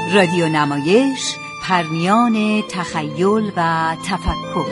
رادیو نمایش، پرمیان تخیل و تفکر.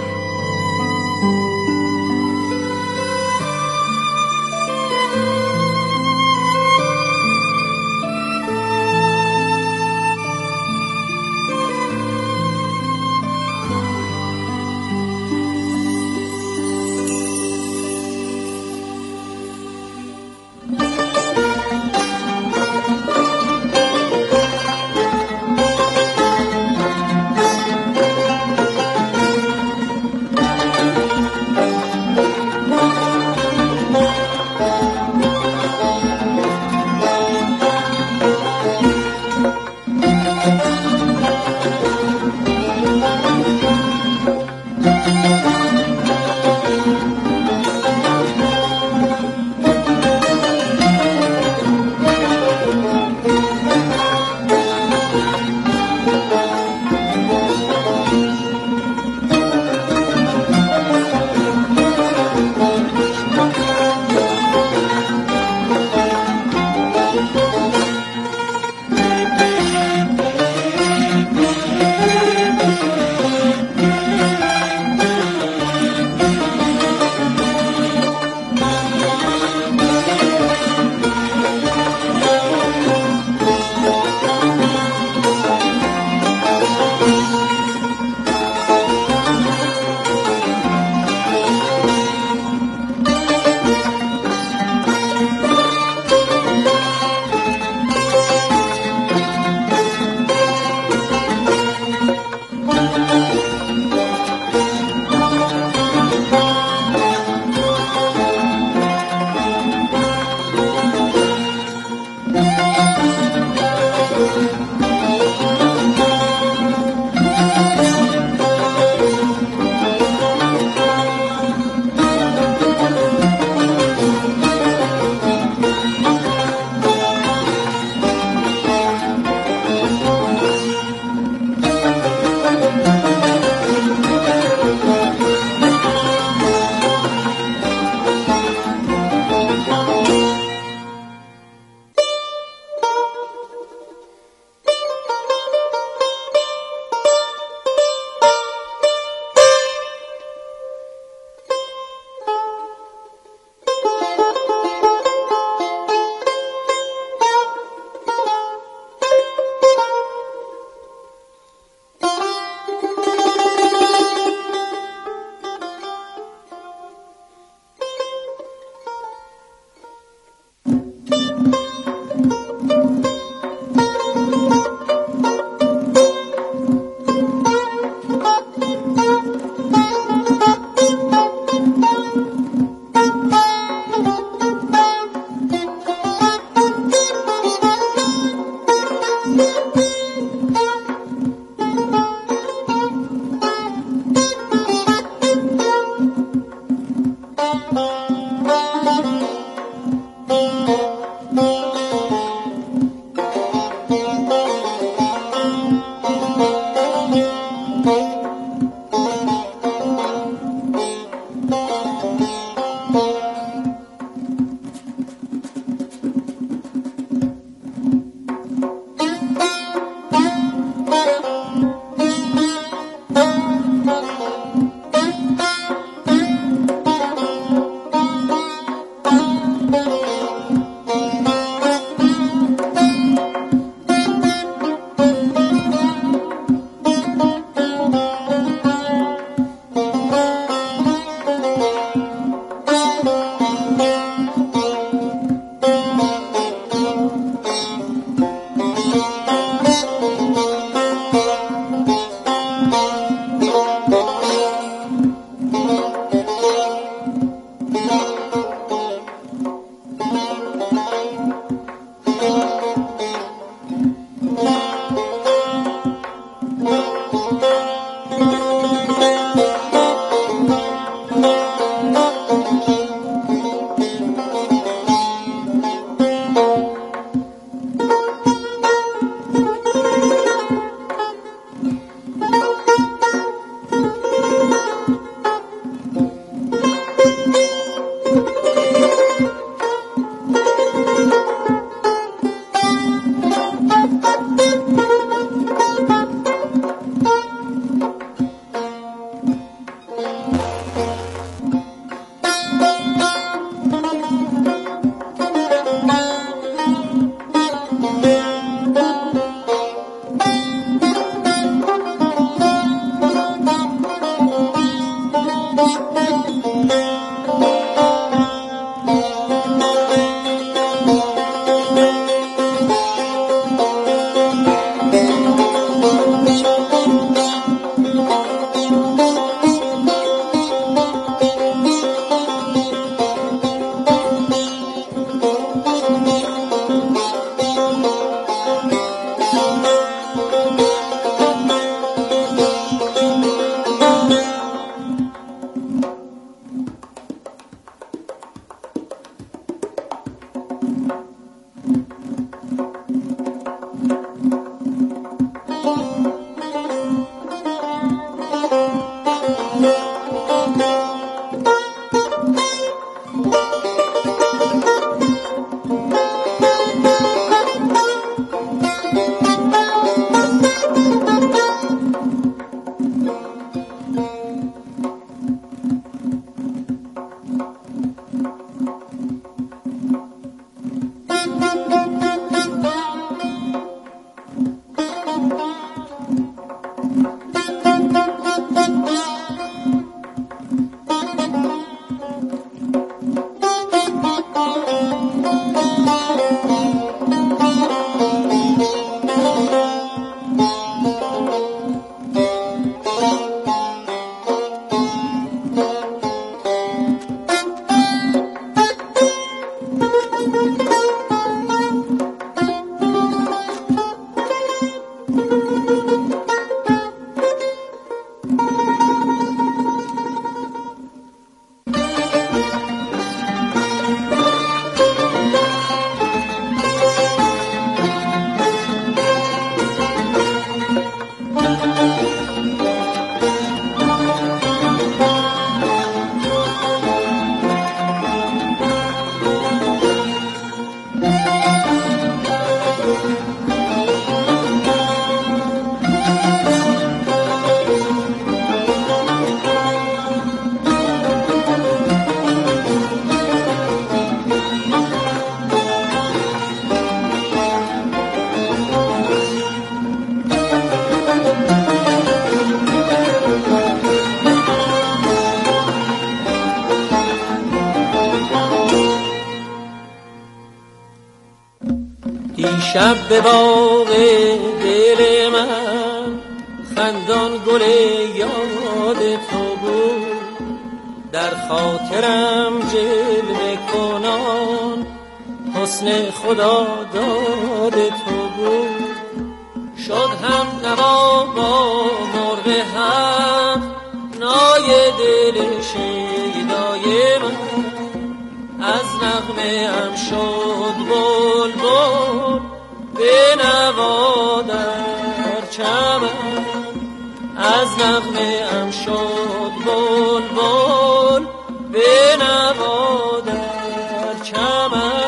دیشب به باغ دل من خندان گل یاد تو بود، در خاطرم جلوه کنان حسن خدا داد تو بود. شد هم نوا با مرغ حق نای دل شیدای من، از نغمه ام شد بلبل به نوا در چمن، از نغمه ام شد بلبل به نوا در چمن.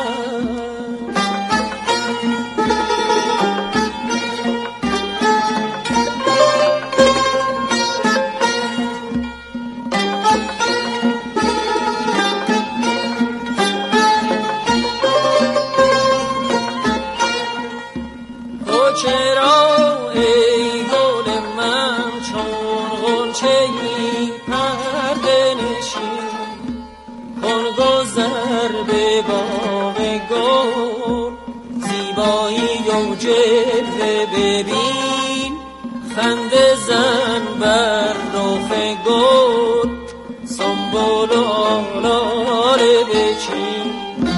چرا ای گل من چون غنچه‌ای پرده نشین، کن گذر به باغ گل زیبایی و جلوه ببین، خنده زن بر رخ گل سنبل و آلاله بچین.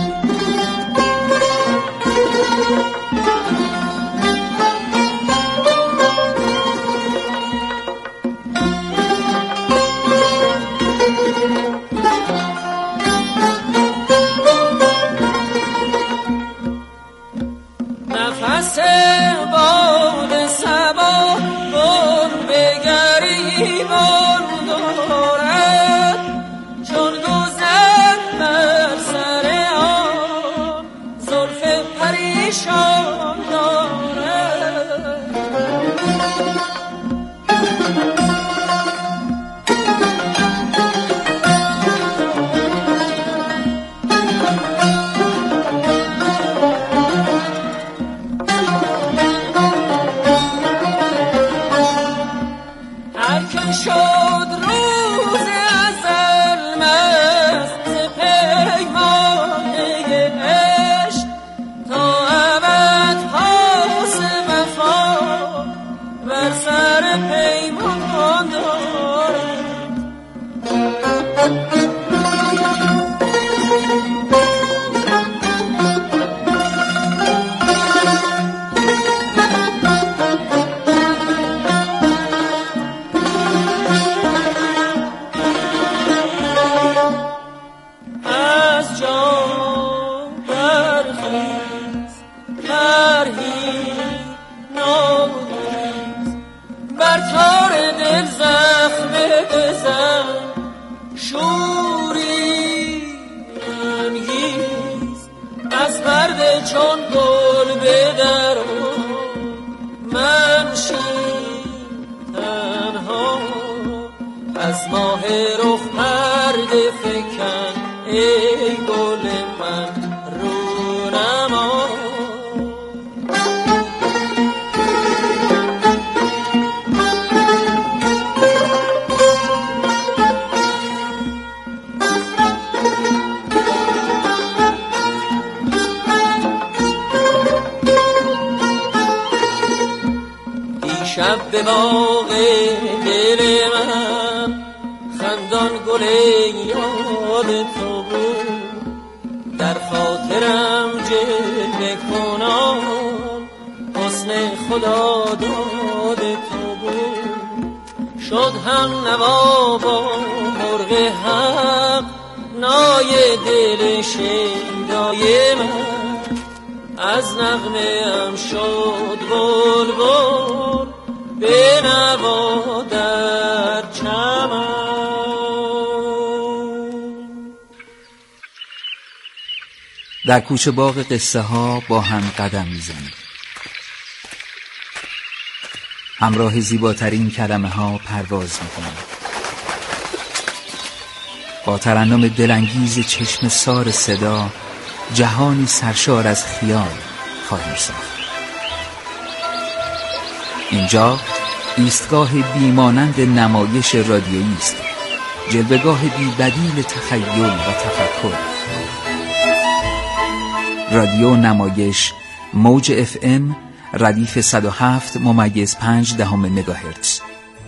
نفس باد صبا بن به گریبان دارد، چون گذر بر سر آن زلف پریشان دارد. شد روز ازل مست پیمانه عشق، تا ابد پاس وفا بر سر پیمان دارد. چون گل به درون من شین تنها، از ماه رخ پرده فکن ای گل من رونما. شب به باغ دل من خندان گل یاد تو بود، در خاطرم جلوه کنان حسن خدا داد تو بود. شد هم نوا با مرغ حق نای دل شیدای من، از نغمه ام شد بلبل به نوا در چمن. در کوچه باغ قصه ها با هم قدم میزنیم، همراه زیباترین کلمه ها پرواز میکنیم، با ترنم دلانگیز چشم سار صدا جهانی سرشار از خیال خواهیم ساخت. اینجا ایستگاه بیمانند نمایش رادیویی است، جلوه‌گاه بی‌بدیل تخیل و تفکر. رادیو نمایش موج FM ردیف 107.5 مگاهرتز.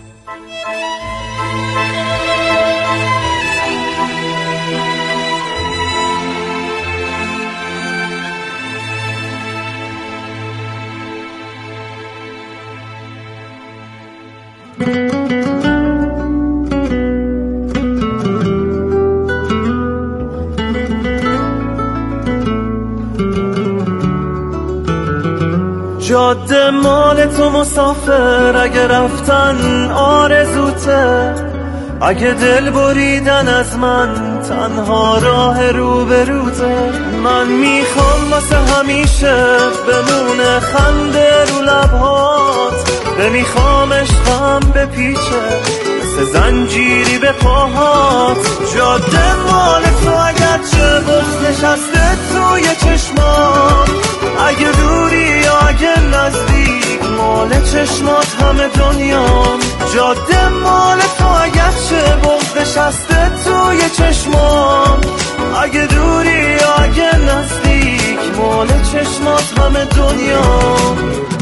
جاده مال تو مسافر، اگه رفتن آرزوته، اگه دل بریدن از من تنها راه روبروته. من میخوام واسه همیشه بمونه خنده رو لبهات، میخوام عشقم بپیچه مثل زنجیری به پاهات. جاده مال تو اگرچه بغض نشسته توی چشمات، اگه دوری یا اگه نزدیک مال چشمات همه دنیام. جاده مال تو اگرچه بغض نشسته توی چشمام، اگه دوری یا اگه نزدیک مال چشمات همه دنیام.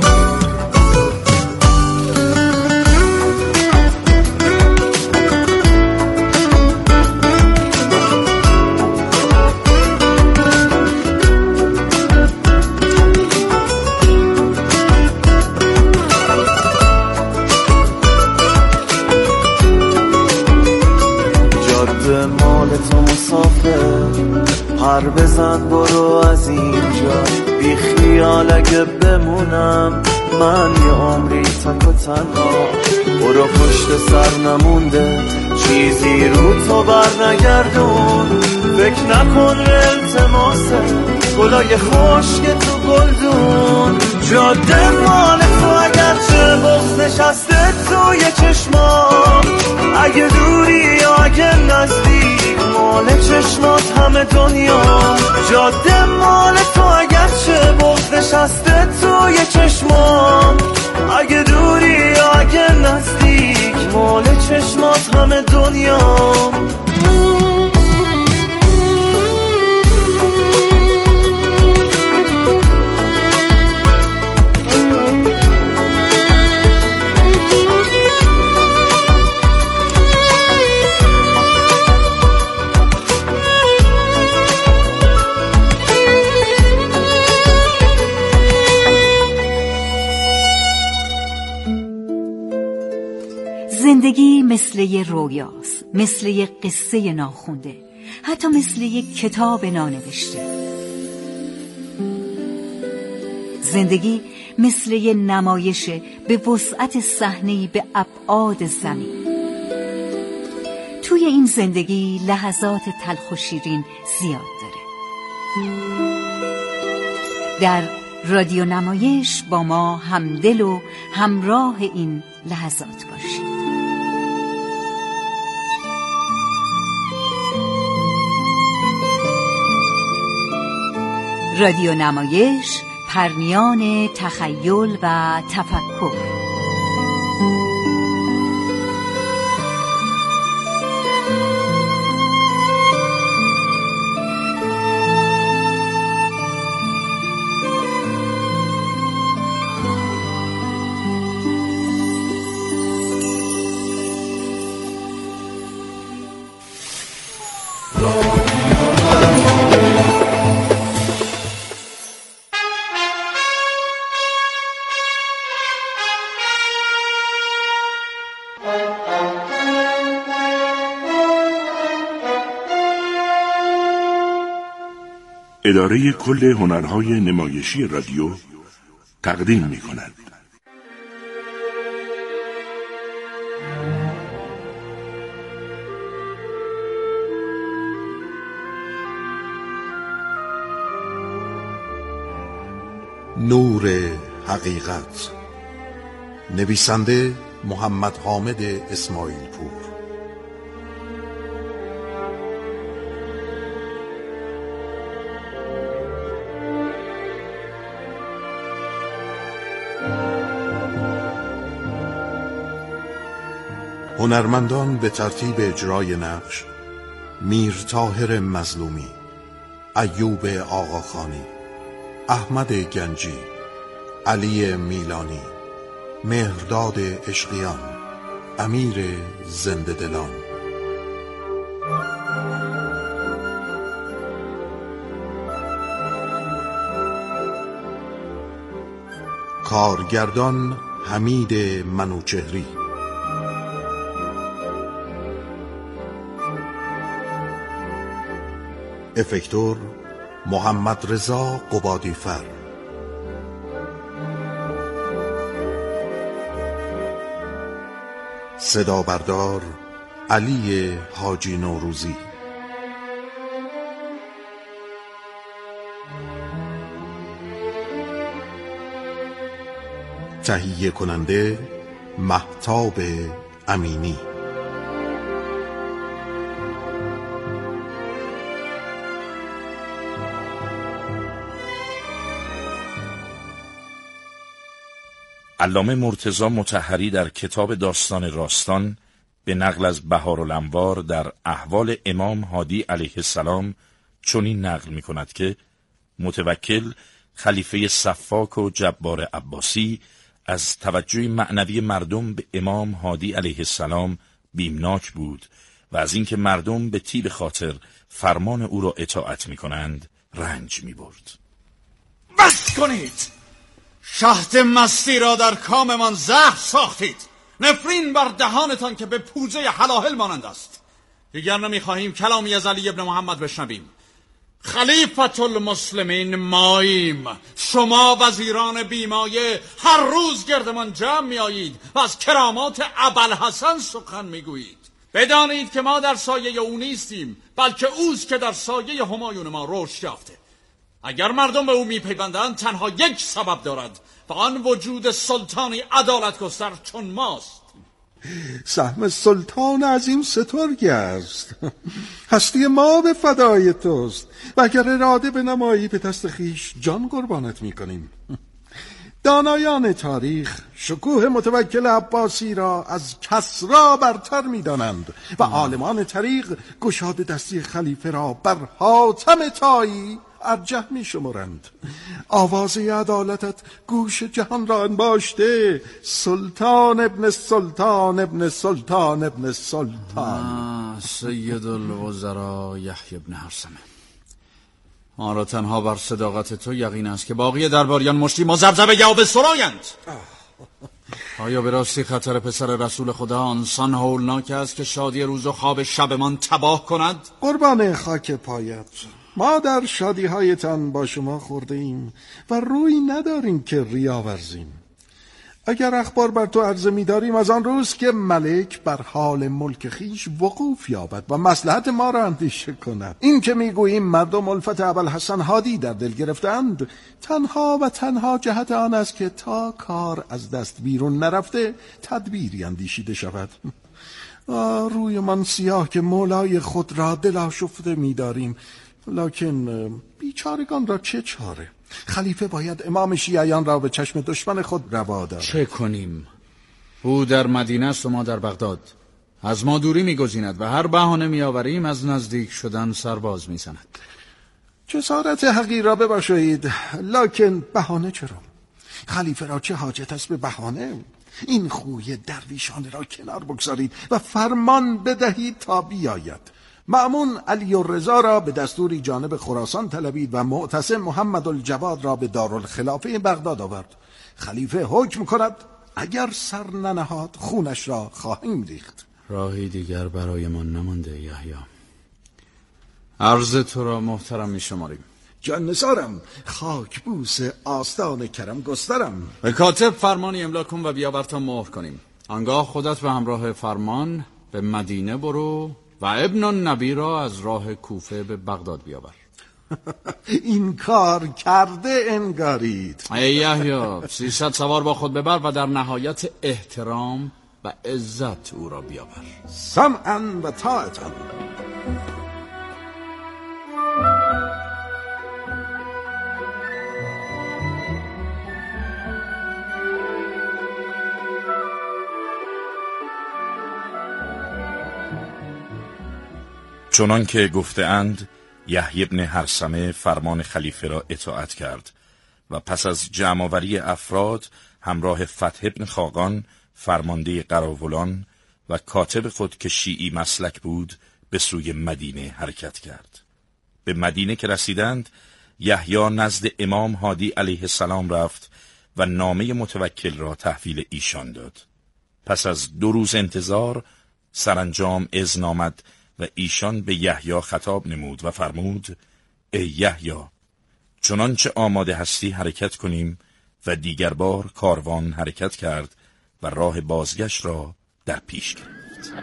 پر بزن برو از اینجا بی خیال، اگه بمونم من یه عمری تک و تنها. برو پشت سر نمونده چیزی رو تو بر نگردون، فکر نکن التماسه گلای خشک تو گلدون. جاده مال تو اگرچه بغض نشسته توی چشمام، اگه دوری یا اگه نزدیک مال چشمات همه دنیا. جاده مال تو اگرچه بغض نشسته توی چشمام، اگه دوری یا اگه نزدیک مال چشمات همه دنیا. زندگی مثل یه رویاست، مثل یه قصه ناخونده، حتی مثل یه کتاب نانوشته. زندگی مثل یه نمایشه به وسعت صحنه‌ای به ابعاد زمین. توی این زندگی لحظات تلخ و شیرین زیاد داره. در رادیو نمایش با ما همدل و همراه این لحظات باشید. رادیو نمایش، پرنیان تخیل و تفکر. اداره کل هنرهای نمایشی رادیو تقدیم می‌کند. نور حقیقت، نویسنده محمد حامد اسماعیل پور. هنرمندان به ترتیب اجرای نقش: میر طاهر مظلومی، ایوب آقاخانی، احمد گنجی، علی میلانی، مهرداد عشقیان، امیر زنده دلان. کارگردان حمید منوچهری. افکتور محمد رضا قبادیفر. صدا بردار علی حاجی نوروزی. تهیه کننده مهتاب امینی. علامه مرتضی مطهری در کتاب داستان راستان به نقل از بهارالانوار در احوال امام هادی علیه السلام چنین نقل می کند که متوکل خلیفه صفاک و جبار عباسی از توجه معنوی مردم به امام هادی علیه السلام بیمناک بود و از اینکه مردم به طیب خاطر فرمان او را اطاعت می کنند رنج می برد. بس کنید! شهد مستی را در کاممان زهر ساختید. نفرین بر دهانتان که به پوزه حلاهل مانند است. دیگر نمیخواهیم کلامی از علی ابن محمد بشنویم. خلیفت المسلمین ماییم. شما وزیران بیمایه هر روز گردمان جمع میایید و از کرامات ابوالحسن سخن میگویید. بدانید که ما در سایه او نیستیم، بلکه اوست که در سایه همایون ما رشد یافته. اگر مردم به او میپیوندند تنها یک سبب دارد و آن وجود سلطانی عدالت گستر چون ماست. سهم سلطان عظیم سترگ است. هستی ما به فدای توست و اگر اراده به نمایی به دست خیش جان قربانت میکنیم. دانایان تاریخ شکوه متوکل عباسی را از کسری برتر میدانند و عالمان طریق گشاده دستی خلیفه را بر حاتم طایی ارجح می شمرند. آواز عدالتت گوش جهان را انباشته. سلطان ابن سلطان ابن سلطان ابن سلطان. سید الوزراء یحیی ابن هرثمه. آن را تنها بر صداقت تو یقین است که باقی درباریان مشتی مذبذب یا به سرایند. آیا به راستی خطر پسر رسول خدا آنسان هولناک است که شادی روز و خواب شبمان تباه کند؟ قربان خاک پایت، ما در شادی هایتان با شما خورده ایم و روی نداریم که ریا ورزیم. اگر اخبار بر تو عرضه می داریم از آن روز که ملک بر حال ملک خیش وقوف یابد و مصلحت ما را اندیشه کند. این که می گوییم مردم الفت ابوالحسن هادی در دل گرفتند تنها و تنها جهت آن است که تا کار از دست بیرون نرفته تدبیری اندیشیده شود. روی من سیاه که مولای خود را دل آشفته می داریم، لکن بیچارگان را چه چاره؟ خلیفه باید امام شیعیان را به چشم دشمن خود روا دارد. چه کنیم؟ او در مدینه است و ما در بغداد. از ما دوری می‌گزیند و هر بهانه می‌آوریم از نزدیک شدن سرباز می‌زند. جسارت حقیر را ببخشید، لکن بهانه چرا؟ خلیفه را چه حاجت است به بهانه؟ این خوی درویشانه را کنار بگذارید و فرمان بدهید تا بیاید. مأمون علی الرضا را به دستوری جانب خراسان طلبید و معتصم محمد الجواد را به دارالخلافه بغداد آورد. خلیفه حکم کند اگر سر ننهاد خونش را خواهیم ریخت. راهی دیگر برای ما نمانده یحیی. عرض تو را محترم می شماریم. جان نثارم، خاک بوس آستان کرم گسترم. به کاتب فرمانی املا کن و بیاور تا مهر کنیم. آنگاه خودت به همراه فرمان به مدینه برو و ابن النبی را از راه کوفه به بغداد بیاور. این کار کرده انگارید. ای یحیی، 300 سوار با خود ببر و در نهایت احترام و عزت او را بیاور. سمعا و طاعتا. چنان که گفته اند یحیی بن هرثمه فرمان خلیفه را اطاعت کرد و پس از جمع‌آوری افراد همراه فتح ابن خاقان فرمانده قراولان و کاتب خود که شیعی مسلک بود به سوی مدینه حرکت کرد. به مدینه که رسیدند یحیی نزد امام هادی علیه السلام رفت و نامه متوکل را تحویل ایشان داد. پس از 2 روز انتظار سرانجام اذن آمد و ایشان به یحیی خطاب نمود و فرمود: ای یحیی، چنانچه آماده هستی حرکت کنیم. و دیگر بار کاروان حرکت کرد و راه بازگشت را در پیش گرفت.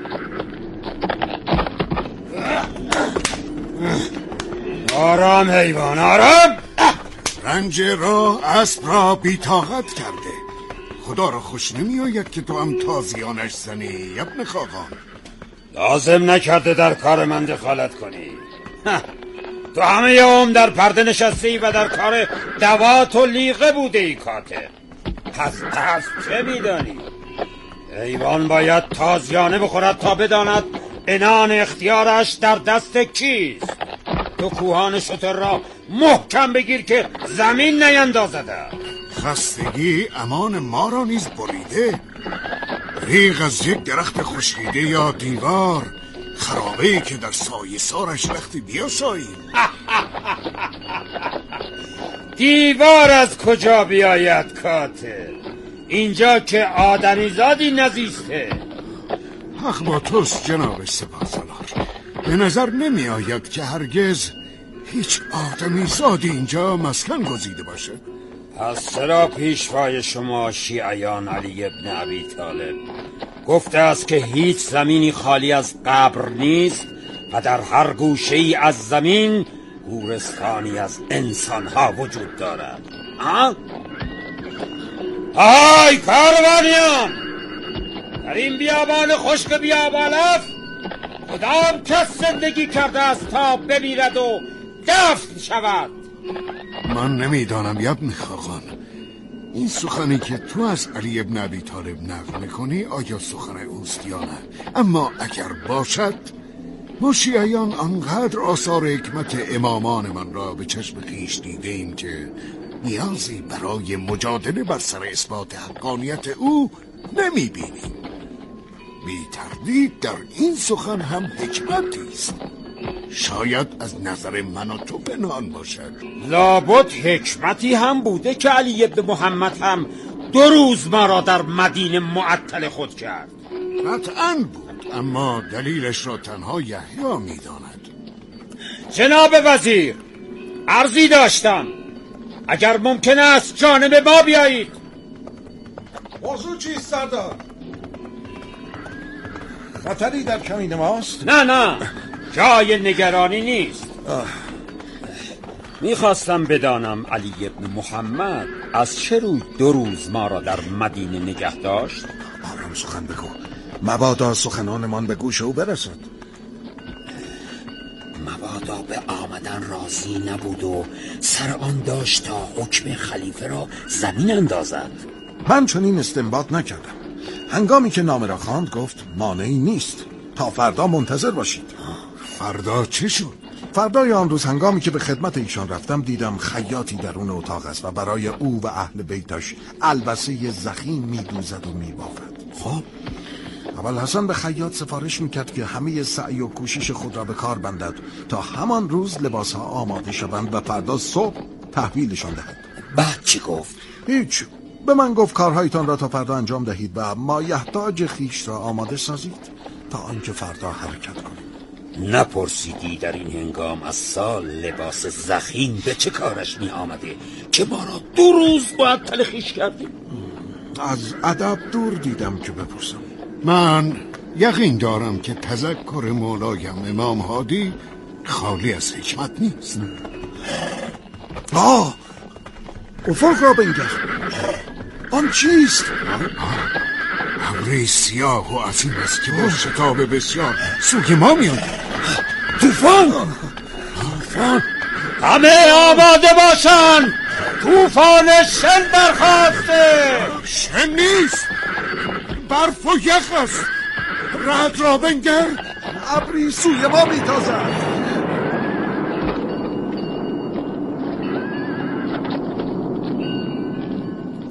آرام حیوان، آرام! رنج راه اسب را بی‌طاقت کرده. خدا را خوش نمی آید که تو هم تازیانش زنی ابن خاقان. لازم نکرده در کار من دخالت کنی. تو همه عمر در پرده نشستی و در کار دوات و لیغه بوده ای کاتب. پس چه میدانی؟ حیوان باید تازیانه بخورد تا بداند عنان اختیارش در دست کیست. تو کوهان شتر را محکم بگیر که زمین نیندازده. خستگی امان ما را نیز بریده. ریغ از یک درخت خشکیده یا دیوار، خرابه‌ای که در سایه سارش وقتی بیاساییم. دیوار از کجا بیاید کاتب؟ اینجا که آدمیزادی نزیسته. حق با توست جناب سپاسالار. به نظر نمی آید که هرگز هیچ آدمیزادی اینجا مسکن گزیده باشه. پس چرا پیشوای شما شیعیان علی ابن ابی طالب گفته است که هیچ زمینی خالی از قبر نیست و در هر گوشه‌ای از زمین گورستانی از انسانها وجود دارد؟ آی کاروانیان، در این بیابان خشک بیابالف کدام کس زندگی کرده است تا بمیرد و دفن شود؟ من نمیدانم ابن خاقان. این سخنی که تو از علی ابن ابی طالب نقل میکنی آیا سخن اوست یا نه؟ اما اگر باشد، ما شیعیان آنقدر آثار حکمت امامان من را به چشم خویش دیده ایم که نیازی برای مجادله بر سر اثبات حقانیت او نمیبینیم. بی تردید در این سخن هم حکمتی است. شاید از نظر من و تو پنهان باشد. لابد حکمتی هم بوده که علی ابن محمد هم 2 روز ما را در مدینه معطل خود کرد. قطعاً بود، اما دلیلش را تنها یحیی می‌داند. جناب وزیر، عرضی داشتم. اگر ممکن است جانب ما بیایید. موضوع چیست سردار؟ خطری در کمین ماست؟ نه، جای نگرانی نیست. میخواستم بدانم علی ابن محمد از چه روی 2 روز ما را در مدینه نگه داشت؟ آرام سخن بگو، مبادا سخنانمان به گوش او برسد. مبادا به آمدن راضی نبود و سر آن داشت تا حکم خلیفه را زمین اندازد. من چنین استنباط نکردم. هنگامی که نامه را خواند گفت مانعی نیست، تا فردا منتظر باشید. فردا چه شد؟ فردای آن روز هنگامی که به خدمت ایشان رفتم دیدم خیاطی درون اتاق است و برای او و اهل بیتش البسه زخیم میدوزد و میبافد. خب اول حسن به خیاط سفارش میکرد که همه سعی و کوشش خود را به کار بندد تا همان روز لباسها آماده شوند و فردا صبح تحویلشان دهد. بعد چی گفت؟ هیچ. به من گفت کارهایتان را تا فردا انجام دهید و مایحتاج خیش را آماده سازید تا آنکه فردا حرکت کنید. نپرسیدی در این هنگام از سال لباس زخیم به چه کارش می آمده که ما را 2 روز معطل خویش کردیم؟ از ادب دور دیدم که بپرسم. من یقین دارم که تذکر مولایم امام هادی خالی از حکمت نیست. افق را بنگر. آن چیست؟ ابری سیاه و عظیم است که با شتاب بسیار سوی ما میاد. طوفان! همه آماده باشن، طوفان شن برخاسته. شن نیست، برف و یخ است. رعد را بنگر، ابری سوی ما میتازد.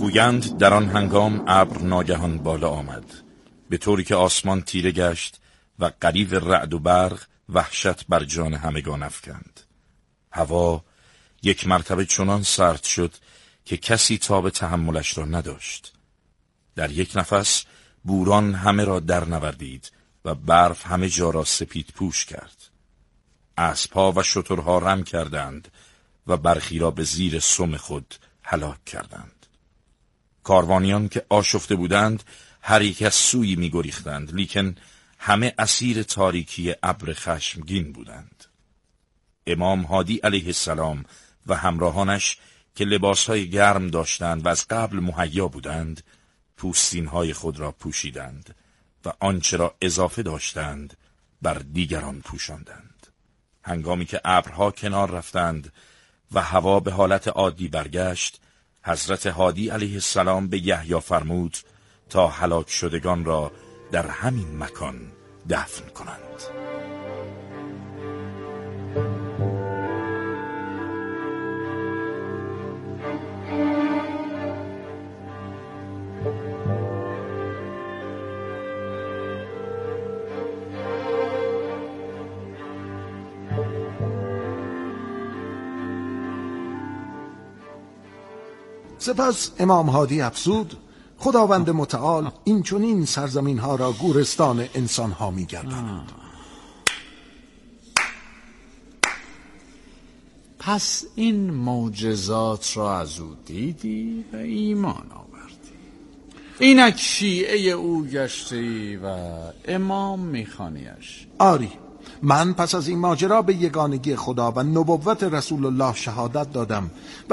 گویند در آن هنگام ابر ناگهان بالا آمد، به طوری که آسمان تیره گشت و غریو رعد و برق وحشت بر جان همگان افکند. هوا یک مرتبه چنان سرد شد که کسی تاب تحملش را نداشت. در یک نفس بوران همه را در نوردید و برف همه جا را سپید پوش کرد. اسب‌ها و شترها رم کردند و برخی را به زیر سم خود هلاک کردند. کاروانیان که آشفته بودند هر یک از سویی می گریختند، لیکن همه اسیر تاریکی ابر خشمگین بودند. امام هادی علیه السلام و همراهانش که لباسهای گرم داشتند و از قبل مهیا بودند، پوستینهای خود را پوشیدند و آنچه را اضافه داشتند بر دیگران پوشاندند. هنگامی که ابرها کنار رفتند و هوا به حالت عادی برگشت، حضرت هادی علیه السلام به یحیی فرمود تا هلاک شدگان را در همین مکان دفن کنند. سپس امام هادی افزود: خداوند متعال این چنین سرزمین ها را گورستان انسان ها می گرداند. پس این معجزات را از او دیدی و ایمان آوردی. اینک شیعه او گشتی و امام میخوانیش. آری، من پس از این ماجرا به یگانگی خدا و نبوت رسول الله شهادت دادم و